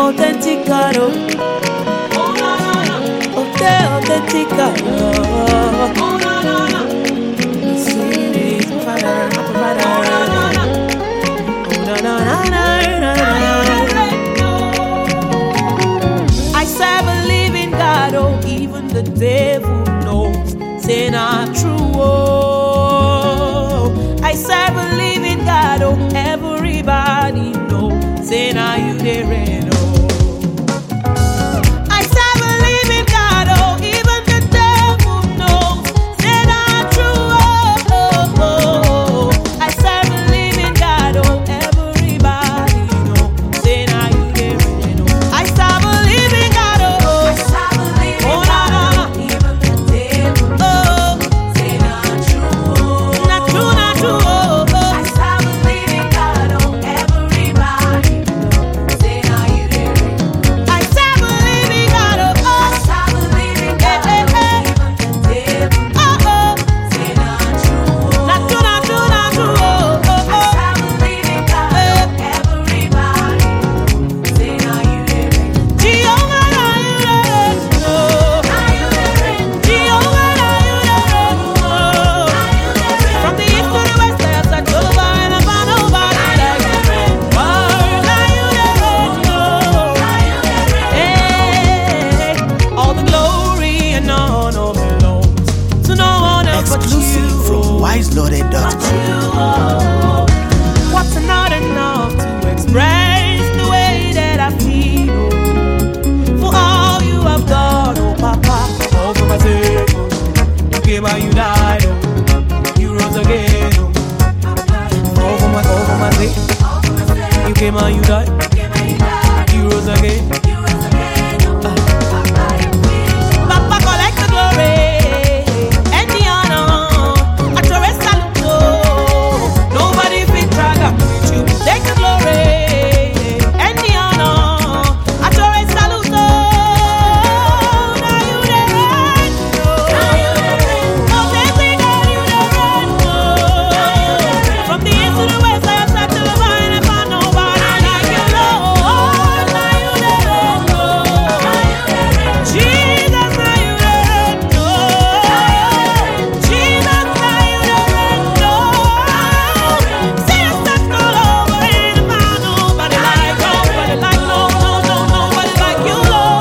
authentic God, oh na na na, authentic God, oh na na na. See, Father, Father, oh na na na, oh na na na na na. I serve a living God, oh even the devil knows, say not true, oh. I serve a living God, oh everybody knows, say now you there, oh. I serve a living God, oh even the devil knows, say not true, oh, oh, oh. I serve a living God, oh everybody knows, say now you there, oh. I serve a living God, oh, I serve a living God, oh, even the devil knows, say not true, not true, not true, oh, oh. I serve a living God, oh everybody knows, say now you there, I serve a living God, oh, I serve a living God, oh, even the devil knows, say not true, not true, not true, not true, oh, oh, oh. I serve a living God, oh everybody knows, say now you there, Jehovah, now you there, oh, now you there, Jehovah, now you there, oh, from the east to the west, I have searched over and I found nobody like you, Lord, now you there, oh, hey, all the glory and honor belongs to no one else but Exclusive you. from wiseloaded.com. What's not enough to express the way that I feel, oh, for all you have done, oh Papa, all for my sake, oh. You came and you died, oh, you rose again, oh, all for my sake, you came and you died, you rose again, Papa collect the glory and the honor. I throw a salute, oh. Nobody fit drag up with you. Take the glory and the honor. I throw a salute, oh. Now you the reign, oh. Oh, baby girl, you the reign, oh. From the east to the west, I have searched to the vine and found nobody like you, Lord. Now you the reign, oh. Jesus, now you the reign, oh. Jesus, now you the reign, oh. See us touch all over and found nobody like, nobody like, nobody like you,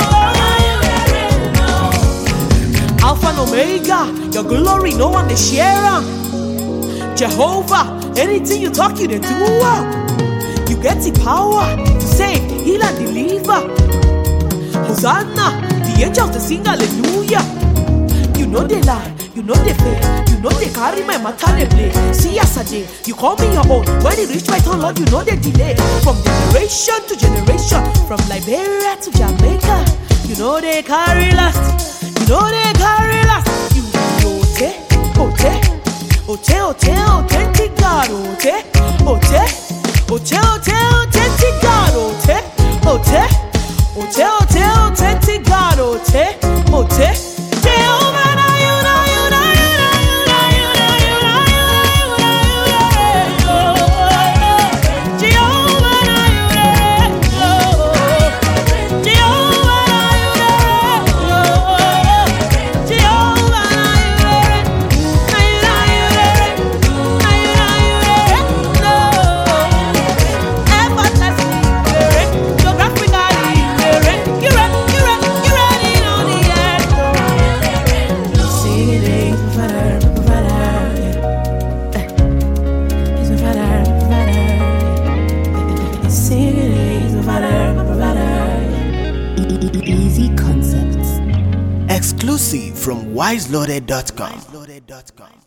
Lord. Alpha and Omega, your glory, no one to share. Jehovah, anything you talk, you they do. You get the power to save, heal and deliver. Hosanna, the angels they sing hallelujah. You know they lie, you know they fail, you know they carry my matter they play. See yesterday, you call me your own. When it reach my turn, Lord, you know they delay. From generation to generation, from Liberia to Jamaica, you know they carry last, you know they carry last. You authentic God, authentic God, authentic God, Jehovah, now you, now you, now you, now you, now you, now you, now you, now you, Jehovah, now you, Jehovah, now you, Jehovah, Easy Concepts. Exclusive from wiseloaded.com.